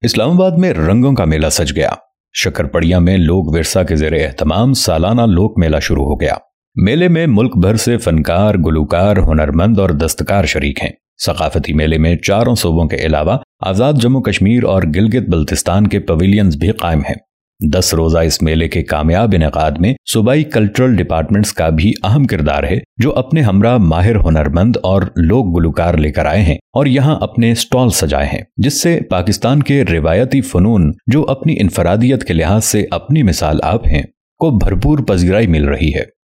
इस्लामाबाद में रंगों का मेला सज गया। शक्करपड़िया में लोक विरसा के ज़ेरे एहतमाम सालाना लोक मेला शुरू हो गया। मेले में मुल्क भर से फनकार, गुलूकार, हुनरमंद और दस्तकार शरीक हैं। सकाफती मेले में चारों सूबों के अलावा आज़ाद जम्मू कश्मीर और गिलगित बल्तिस्तान के पवेलियंस भी कायम हैं। 10 रोजा इस मेले के कामयाब इनेकाद में सूबाई कल्चरल डिपार्टमेंट्स का भी अहम किरदार है, जो अपने हमरा माहिर हुनरमंद और लोक गुलूकार लेकर आए हैं और यहाँ अपने स्टॉल सजाए हैं, जिससे पाकिस्तान के रिवायती फनून, जो अपनी इनफरादियत के लिहाज से अपनी मिसाल आप हैं, को भरपूर पजीराई मिल रही है।